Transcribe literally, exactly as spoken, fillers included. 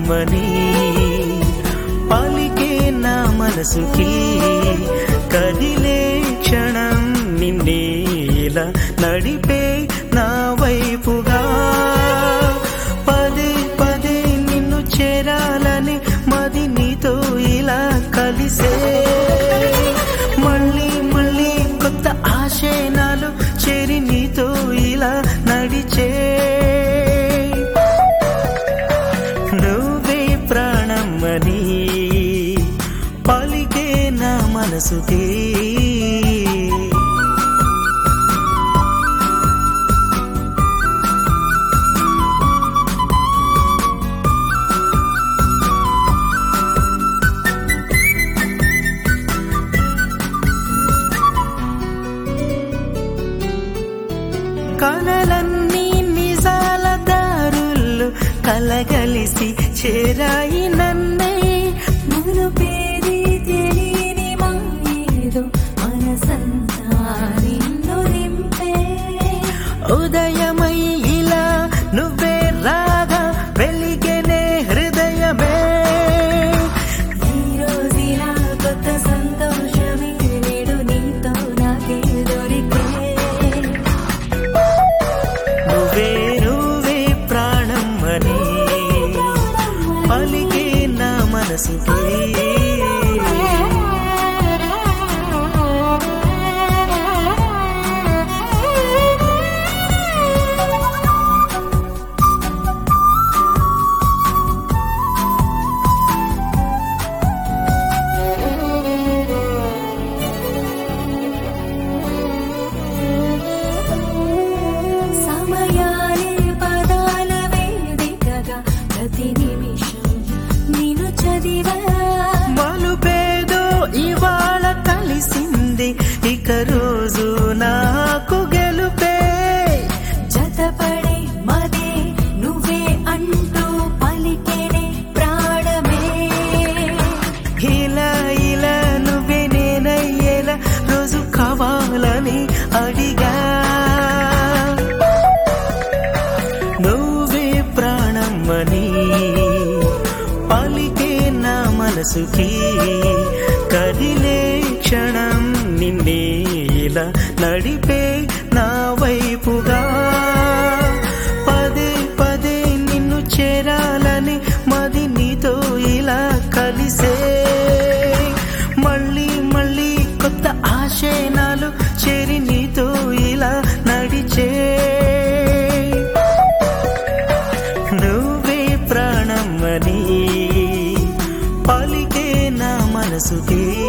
ప్రాణమని పలికే నా మనసుకి కదిలే క్షణం నిన్నే ఇలా నడిపే నా వైపుగా పదే పదే నిన్ను చేరాలని మది నీతో ఇలా కలిసే మళ్ళీ మళ్ళీ కొత్త ఆశయాలు చేరి నీతో ఇలా నడిచే నువ్వే ప్రాణమని పలికే నా మనసుకి కలలన్నీ నిజాల దారుల్లో కలగలిసి చేరాయి నన్నే మునుపేది తెలియని మాయేదో మనసంతా నిన్ను నింపే ఉదయమై ఇలా నువ్వే రాగా వెలిగెనే హృదయమే ఈ రోజులా కొత్త సంతోషమే నేడు నీతో నాకే దొరికే నువ్వే నువ్వే ప్రాణమని పలికే నా మనసుకి సమయాలే పదాల వేదికగా ప్రతి నిమిషం నేను చదివా మలుపేదో ఇవాళ కలిసింది ఇక రోజు నాకు గెలుపే జతపడే మదే నువ్వే అంటూ పలికేనే ప్రాణమే ఇలా ఇలా నువ్వే నేనయ్యేలా రోజు కావాలని అడిగా నువ్వే ప్రాణమని పలికే నా మనసుకి కదిలే క్షణం నిన్నే ఇలా నడిపే నా వైపుగా పదే పదే నిన్ను చేరాలని మది నీతో ఇలా కలిసే మళ్ళీ మళ్ళీ కొత్త ఆశయాలు చేరి నీతో ఇలా నడిచే నువ్వే ప్రాణమని పలికే నా మనసుకి